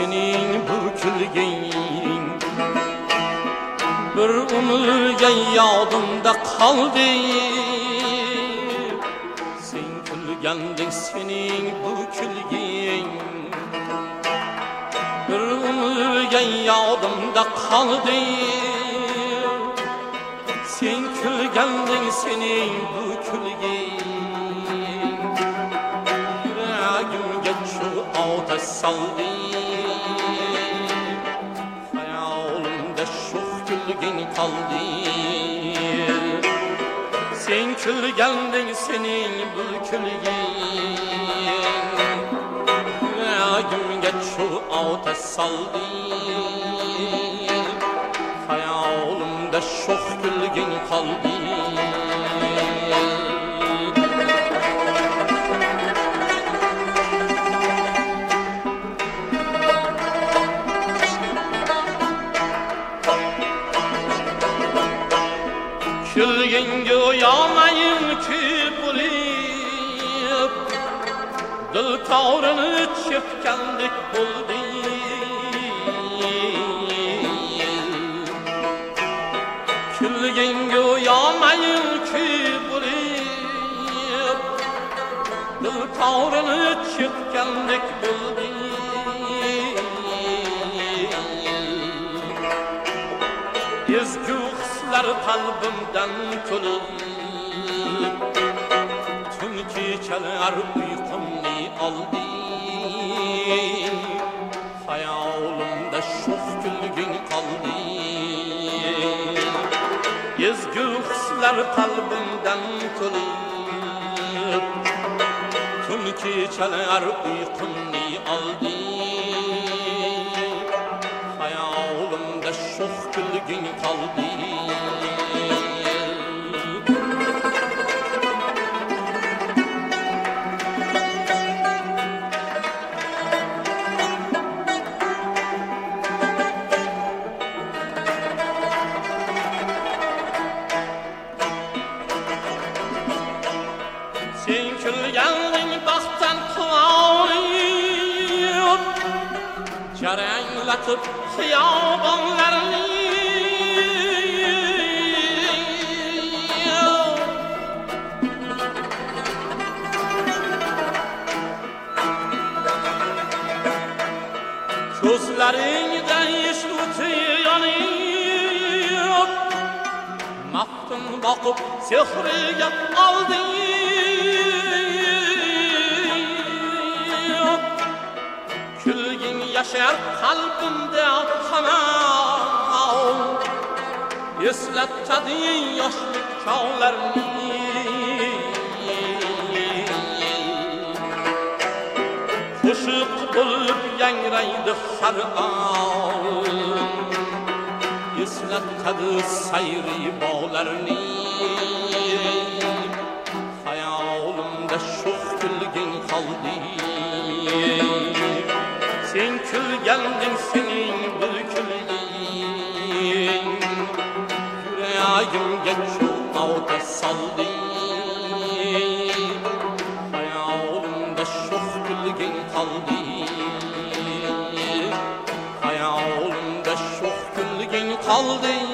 sening bu kulging bir umrga yodimda qoldi. Sen kulganding sening bu kulging bir umrga yodimda qoldi. Sen kulganding sening bu kulging yuragimga shu otash soldi. Hayolimda sho'x kulging qoldi. Sen kulganding sening bu kulging yuragimga shu otash soldi. Hayolimda sho'x kulging qoldi. Kulging go'yomayim ko'p bo'lib dil torini chepkandek bo'ldi. Kulging go'yomayim ko'p bo'lib dil torini chepkandek bo'ldi. Ezgu hislar qalbimdan to'lib tun kechalar uyqumni oldi. Hayolimda sho'x kulging qoldi. Ezgu hislar qalbimdan to'lib tun kechalar uyqumni oldi. Hayolimda sho'x kulging qoldi. Sen kulganding baxtdan quvonib jaranglatib xiyobonlarni. Ko'zlaringda yosh o'ti yonib maftun boqib sehriga olding. Kulging yashar qalbimda hamon eslatadi yoshlik chog'larni. Qo'shiq bo'lib yangraydi har on eslatadi sayri bog'larni. Hayolimda sho'x kulging qoldi. Sen kulganding sening bu kulging yuragimga shu otash soldi. Hayolimda sho'x kulging qoldi. Hayolimda sho'x kulging qoldi.